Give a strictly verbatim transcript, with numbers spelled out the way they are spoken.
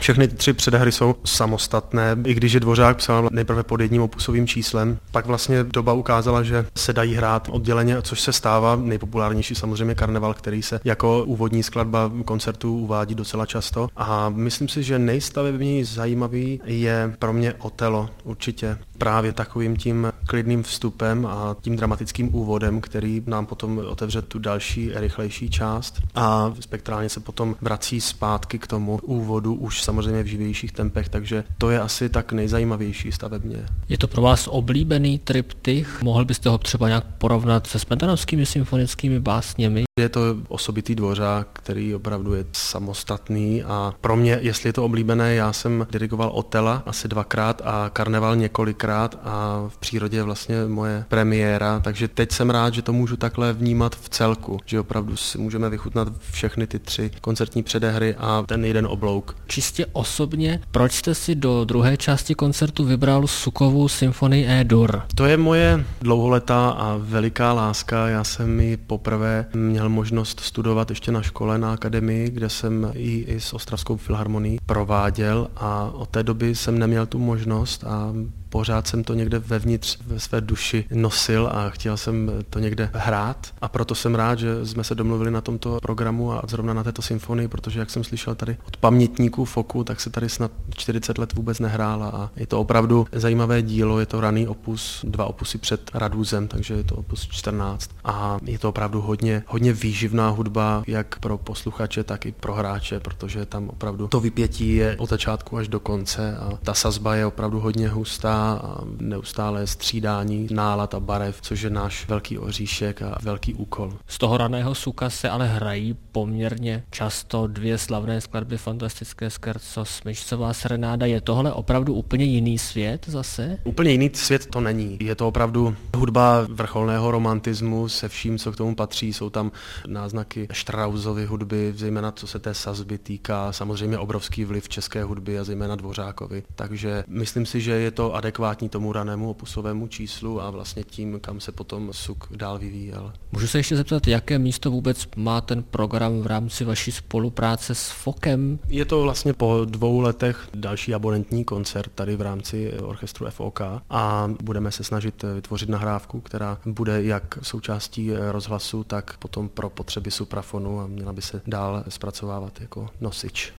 Všechny ty tři předehry jsou samostatné, i když je Dvořák psal nejprve pod jedním opusovým číslem, pak vlastně doba ukázala, že se dají hrát odděleně, což se stává. Nejpopulárnější samozřejmě Karneval, který se jako úvodní skladba koncertů uvádí docela často. A myslím si, že nejstavebněji zajímavý je pro mě Otelo určitě. Právě takovým tím klidným vstupem a tím dramatickým úvodem, který nám potom otevře tu další, rychlejší část a spektrálně se potom vrací zpátky k tomu úvodu už samozřejmě v živějších tempech, takže to je asi tak nejzajímavější stavebně. Je to pro vás oblíbený triptych? Mohl byste ho třeba nějak porovnat se smetanovskými symfonickými básněmi? Je to osobitý Dvořák, který opravdu je samostatný a pro mě, jestli je to oblíbené, já jsem dirigoval Otela asi dvakrát a Karneval několikrát a v přírodě je vlastně moje premiéra, takže teď jsem rád, že to můžu takhle vnímat v celku, že opravdu si můžeme vychutnat všechny ty tři koncertní předehry a ten jeden oblouk. Čistě osobně, proč jste si do druhé části koncertu vybral Sukovu symfonii E-dur? To je moje dlouholetá a veliká láska, já jsem ji poprvé měl možnost studovat ještě na škole, na akademii, kde jsem ji i s Ostravskou filharmonií prováděl a od té doby jsem neměl tu možnost a pořád jsem to někde vevnitř ve své duši nosil a chtěl jsem to někde hrát a proto jsem rád, že jsme se domluvili na tomto programu a zrovna na této symfonii, protože jak jsem slyšel tady od pamětníků Foku, tak se tady snad čtyřicet let vůbec nehrála a je to opravdu zajímavé dílo, je to raný opus, dva opusy před Raduzem, takže je to opus čtrnáct a je to opravdu hodně, hodně výživná hudba, jak pro posluchače, tak i pro hráče, protože tam opravdu to vypětí je od začátku až do konce a ta sazba je opravdu hodně hustá a neustále střídání nálad a barev, což je náš velký oříšek a velký úkol. Z toho raného Suka se ale hrají poměrně často dvě slavné skladby, Fantastické scherzo, Smyčcová serenáda. Je tohle opravdu úplně jiný svět zase? Úplně jiný svět to není. Je to opravdu hudba vrcholného romantismu se vším, co k tomu patří. Jsou tam náznaky Straussovy hudby, zejména co se té sazby týká. Samozřejmě obrovský vliv české hudby a zejména Dvořákovi. Takže myslím si, že je to adekvátní tomu ranému opusovému číslu a vlastně tím, kam se potom Suk dál vyvíjel. Můžu se ještě zeptat, jaké místo vůbec má ten program v rámci vaší spolupráce s Fokem? Je to vlastně po dvou letech další abonentní koncert tady v rámci orchestru F O K a budeme se snažit vytvořit nahrávku, která bude jak součástí rozhlasu, tak potom pro potřeby suprafonu a měla by se dál zpracovávat jako nosič.